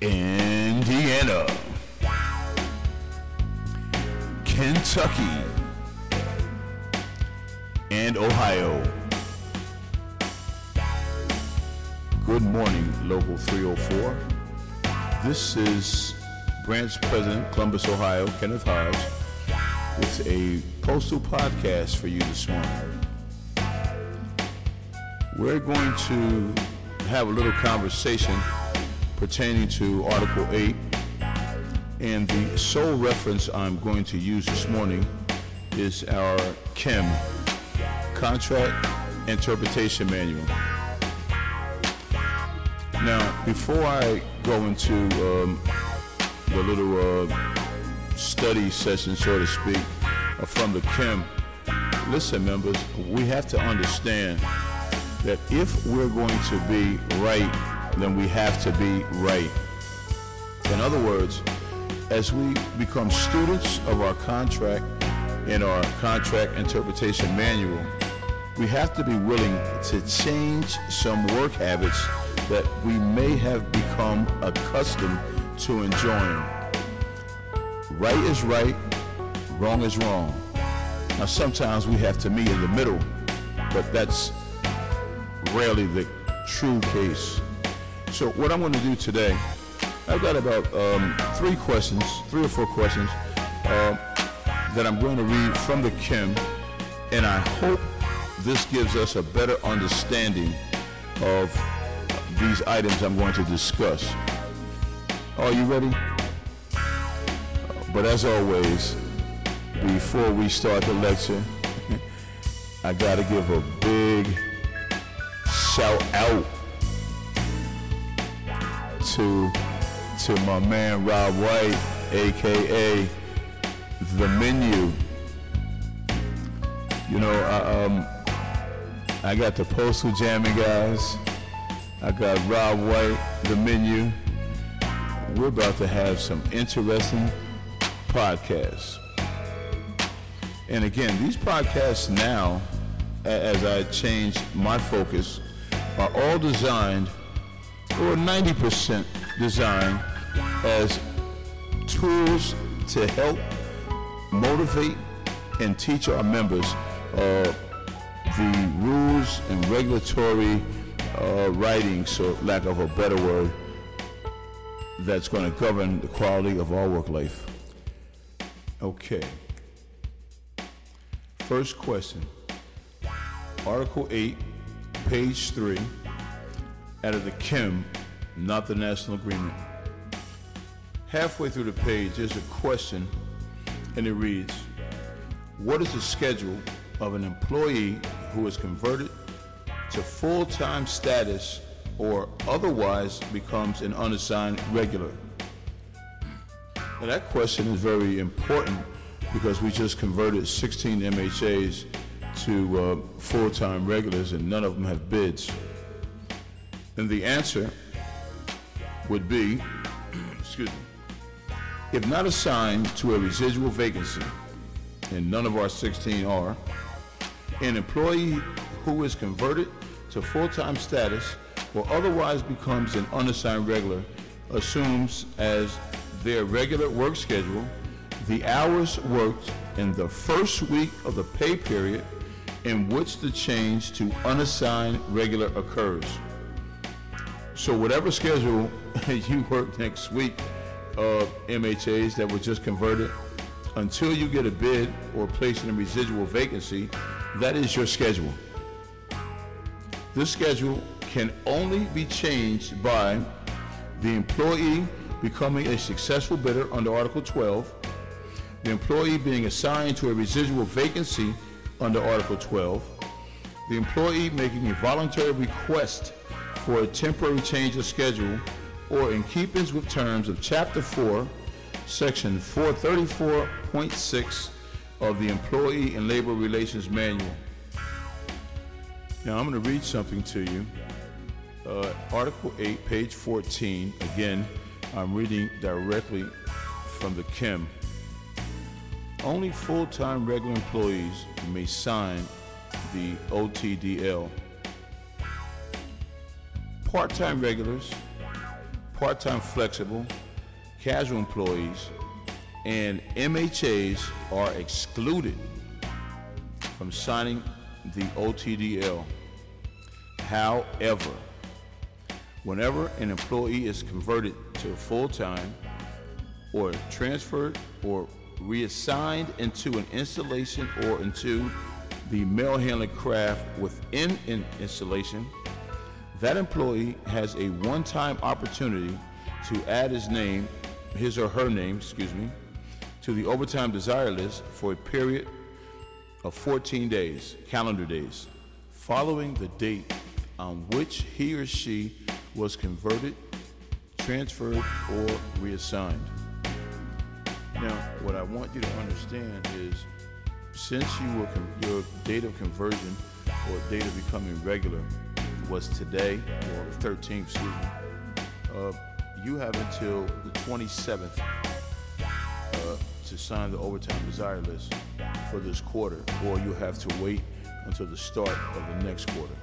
Indiana, Kentucky, and Ohio. Good morning, Local 304. This is Branch President, Columbus, Ohio, Kenneth Hodge, with a postal podcast for you this morning. We're going to have a little conversation pertaining to Article 8, and the sole reference I'm going to use this morning is our CHIM, Contract Interpretation Manual. Now, before I go into the little study session, so to speak, from the CHIM, listen, members, we have to understand that if we're going to be right, then we have to be right. In other words, as we become students of our contract in our contract interpretation manual, we have to be willing to change some work habits that we may have become accustomed to enjoying. Right is right, wrong is wrong. Now sometimes we have to meet in the middle, but that's rarely the true case. So what I'm going to do today, I've got about three or four questions that I'm going to read from the CHIM, and I hope this gives us a better understanding of these items I'm going to discuss. Are you ready? But as always, before we start the lecture, I got to give a big shout out to my man Rob White, aka The Menu. You know, I got the Postal Jamming guys. I got Rob White, The Menu. We're about to have some interesting podcasts. And again, these podcasts now, as I change my focus, are all designed, or 90% designed, as tools to help motivate and teach our members the rules and regulatory writing, so lack of a better word, that's going to govern the quality of our work life. Okay. First question. Article 8, page 3, out of the CHIM, not the National Agreement. Halfway through the page, there's a question, and it reads, what is the schedule of an employee who is converted to full-time status or otherwise becomes an unassigned regular? Now that question is very important because we just converted 16 MHAs to full-time regulars, and none of them have bids. And the answer would be, excuse me, if not assigned to a residual vacancy, and none of our 16 are, an employee who is converted to full-time status or otherwise becomes an unassigned regular assumes as their regular work schedule the hours worked in the first week of the pay period in which the change to unassigned regular occurs. So whatever schedule you work next week of MHAs that were just converted, until you get a bid or placed in a residual vacancy, that is your schedule. This schedule can only be changed by the employee becoming a successful bidder under Article 12, the employee being assigned to a residual vacancy under Article 12, the employee making a voluntary request for a temporary change of schedule, or in keeping with terms of Chapter 4, Section 434.6 of the Employee and Labor Relations Manual. Now I'm going to read something to you. Article 8, page 14. Again, I'm reading directly from the CHIM. Only full-time regular employees may sign the OTDL. Part-time regulars, part-time flexible, casual employees, and MHAs are excluded from signing the OTDL. However, whenever an employee is converted to full-time or transferred or reassigned into an installation or into the mail handling craft within an installation, that employee has a one-time opportunity to add his or her name, to the overtime desire list for a period of 14 days, calendar days, following the date on which he or she was converted, transferred, or reassigned. Now, what I want you to understand is, since your date of conversion or date of becoming regular was today, or the 13th, you have until the 27th to sign the overtime desire list for this quarter, or you have to wait until the start of the next quarter.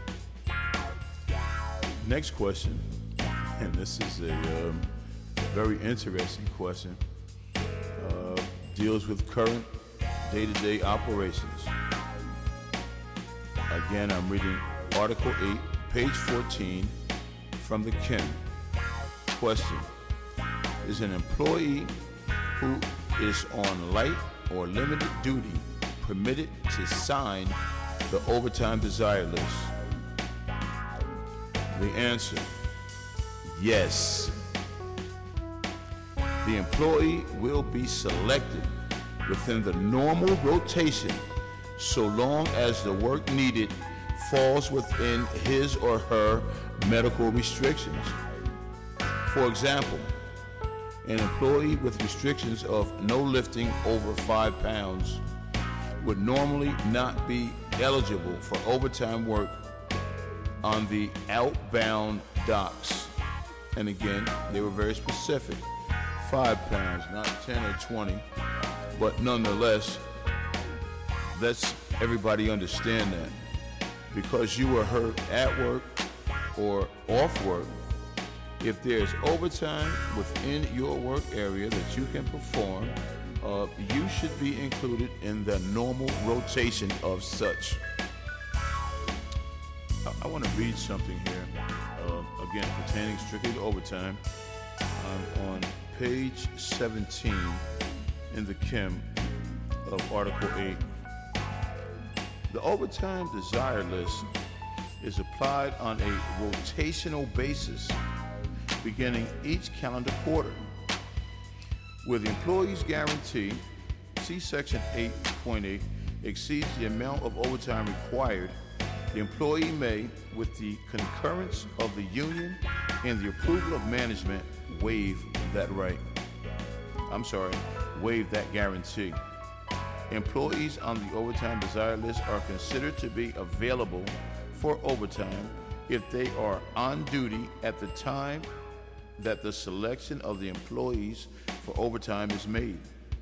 Next question, and this is a very interesting question, deals with current day-to-day operations. Again, I'm reading Article 8, page 14 from the Kim. Question: is an employee who is on light or limited duty permitted to sign the overtime desire list? The answer: yes. The employee will be selected within the normal rotation so long as the work needed falls within his or her medical restrictions. For example, an employee with restrictions of no lifting over 5 pounds would normally not be eligible for overtime work on the outbound docks. And again, they were very specific. 5 pounds, not 10 or 20. But nonetheless, let's everybody understand that. Because you were hurt at work or off work, if there's overtime within your work area that you can perform, you should be included in the normal rotation of such. I want to read something here, again, pertaining strictly to overtime. On page 17 in the Kim of Article 8. The overtime desire list is applied on a rotational basis beginning each calendar quarter. Where the employee's guarantee, see Section 8.8, exceeds the amount of overtime required, the employee may, with the concurrence of the union and the approval of management, waive that guarantee. Employees on the overtime desire list are considered to be available for overtime if they are on duty at the time that the selection of the employees for overtime is made,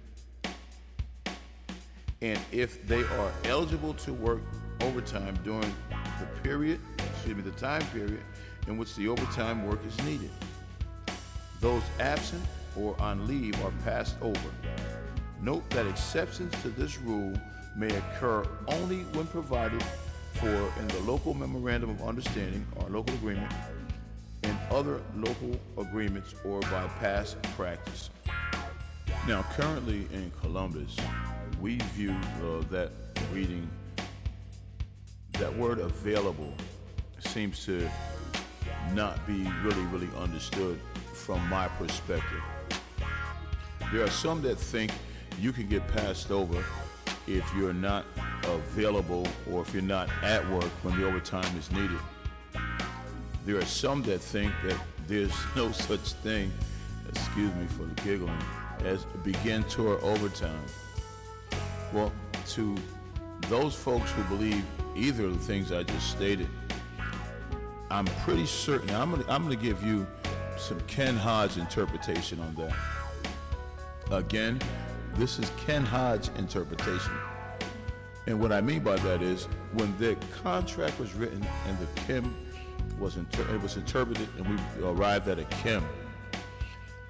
and if they are eligible to work overtime during the time period in which the overtime work is needed. Those absent or on leave are passed over. Note that exceptions to this rule may occur only when provided for in the local memorandum of understanding or local agreement, and other local agreements, or by past practice. Now, currently in Columbus, we view that reading, that word available seems to not be really understood from my perspective. There are some that think you can get passed over if you're not available or if you're not at work when the overtime is needed. There are some that think that there's no such thing, excuse me for the giggling, as begin tour overtime. Well, to those folks who believe either of the things I just stated, I'm pretty certain, I'm going to give you some Ken Hodge interpretation on that. Again, this is Ken Hodge interpretation. And what I mean by that is, when the contract was written and the Kim was interpreted and we arrived at a Kim,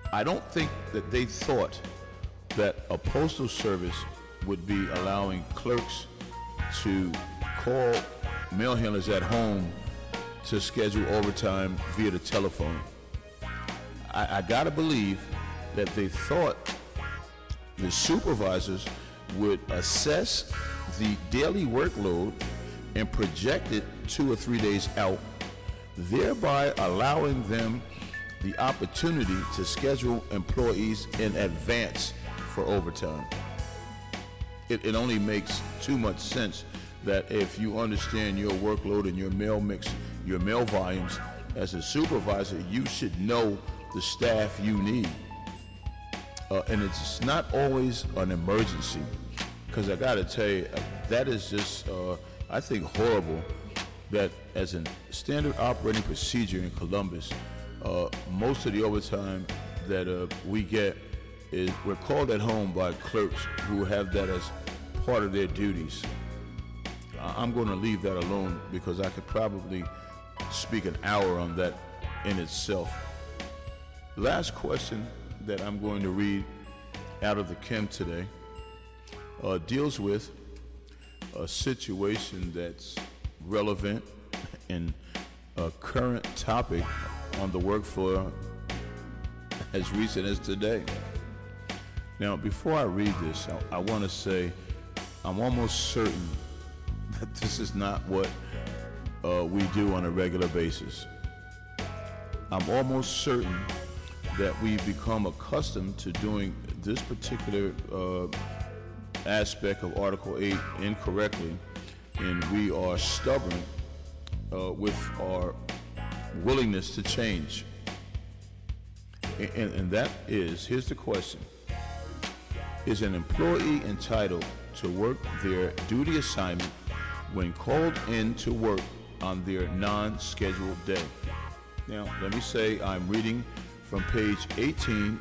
I don't think that they thought that a postal service would be allowing clerks to call mail handlers at home to schedule overtime via the telephone. I gotta believe that they thought the supervisors would assess the daily workload and project it 2 or 3 days out, thereby allowing them the opportunity to schedule employees in advance for overtime. It only makes too much sense that if you understand your workload and your mail mix, your mail volumes, as a supervisor, you should know the staff you need. And it's not always an emergency, because I gotta tell you, that is just, I think, horrible that as a standard operating procedure in Columbus, most of the overtime that we get is we're called at home by clerks who have that as part of their duties. I'm going to leave that alone because I could probably speak an hour on that in itself. Last question that I'm going to read out of the Kim today deals with a situation that's relevant and a current topic on the work floor as recent as today. Now, before I read this, I want to say I'm almost certain that this is not what we do on a regular basis. I'm almost certain that we've become accustomed to doing this particular aspect of Article 8 incorrectly, and we are stubborn with our willingness to change. And that is, here's the question. Is an employee entitled to work their duty assignment when called in to work on their non-scheduled day? Now, let me say I'm reading from page 18,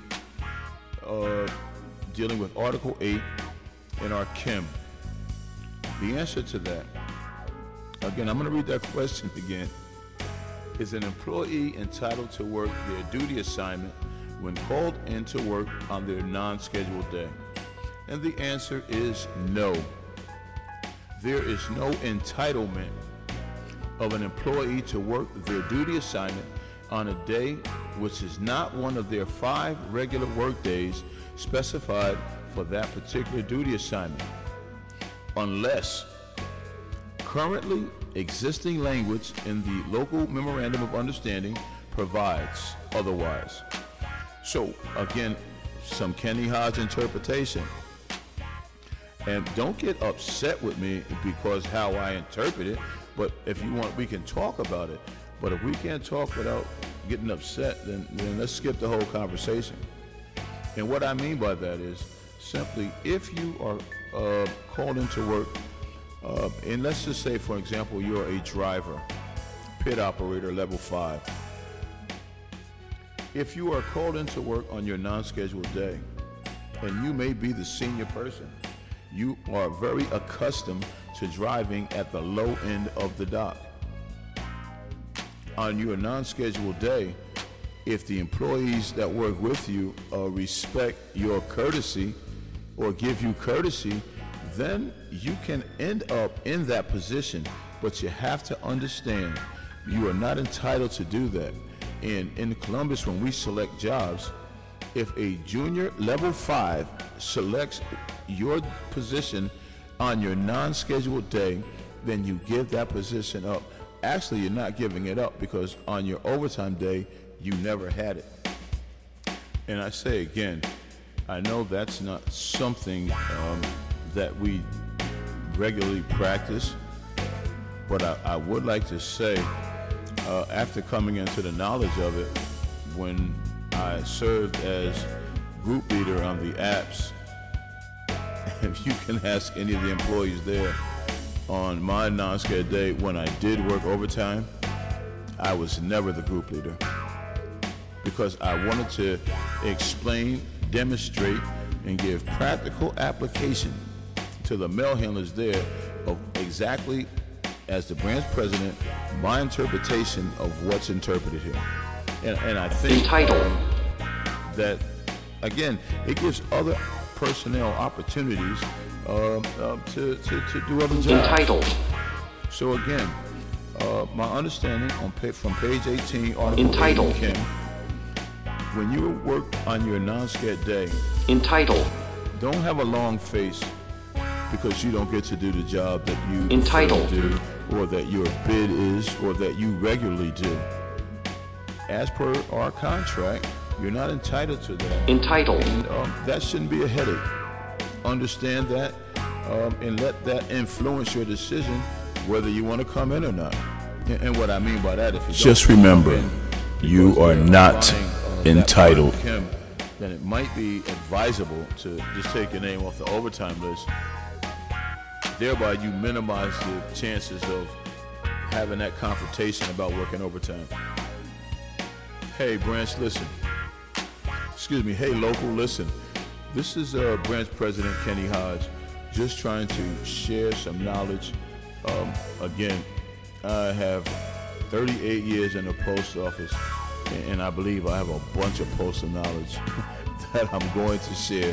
dealing with Article 8 in our Kim. The answer to that, again, I'm going to read that question again. Is an employee entitled to work their duty assignment when called in to work on their non-scheduled day? And the answer is no. There is no entitlement of an employee to work their duty assignment on a day which is not one of their 5 regular work days specified for that particular duty assignment, unless currently existing language in the local memorandum of understanding provides otherwise. So again, some Kenny Hodge interpretation. And don't get upset with me because how I interpret it, but if you want, we can talk about it. But if we can't talk without getting upset, then let's skip the whole conversation. And what I mean by that is simply, if you are called into work, and let's just say, for example, you're a driver, pit operator, level 5. If you are called into work on your non-scheduled day, and you may be the senior person, you are very accustomed to driving at the low end of the dock. On your non-scheduled day, if the employees that work with you respect your courtesy or give you courtesy, then you can end up in that position. But you have to understand, you are not entitled to do that. And in Columbus, when we select jobs, if a junior level 5 selects your position on your non-scheduled day, then you give that position up. Actually, you're not giving it up because on your overtime day, you never had it. And I say again, I know that's not something that we regularly practice, but I would like to say, after coming into the knowledge of it, when I served as group leader on the apps, if you can ask any of the employees there, on my non-scheduled day when I did work overtime, I was never the group leader because I wanted to explain, demonstrate, and give practical application to the mail handlers there of exactly, as the branch president, my interpretation of what's interpreted here. And I think that, again, it gives other personnel opportunities to do other jobs. Entitled. So again, my understanding from page 18, Article Entitled. 8, Kim, when you work on your non-scat day, Entitled. don't have a long face because you don't get to do the job that you Entitled. do, or that your bid is, or that you regularly do. As per our contract, you're not entitled to that. Entitled. And that shouldn't be a headache. Understand that, and let that influence your decision whether you want to come in or not. And what I mean by that, if you Just don't remember, come in you because are they're not applying, that entitled. part of Kim, then it might be advisable to just take your name off the overtime list. Thereby, you minimize the chances of having that confrontation about working overtime. Hey, branch, listen. Excuse me. Hey, local, listen. This is branch president Kenny Hodge, just trying to share some knowledge. Again, I have 38 years in the post office, and I believe I have a bunch of postal knowledge that I'm going to share.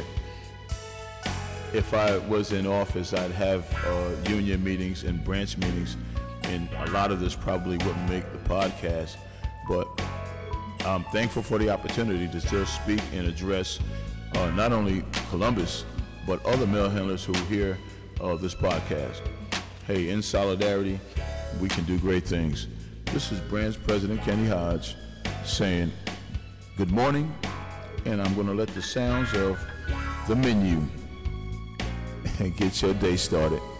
If I was in office, I'd have union meetings and branch meetings, and a lot of this probably wouldn't make the podcast, but I'm thankful for the opportunity to still speak and address not only Columbus, but other mail handlers who hear this podcast. Hey, in solidarity, we can do great things. This is Branch President Kenny Hodge saying good morning, and I'm going to let the sounds of the menu get your day started.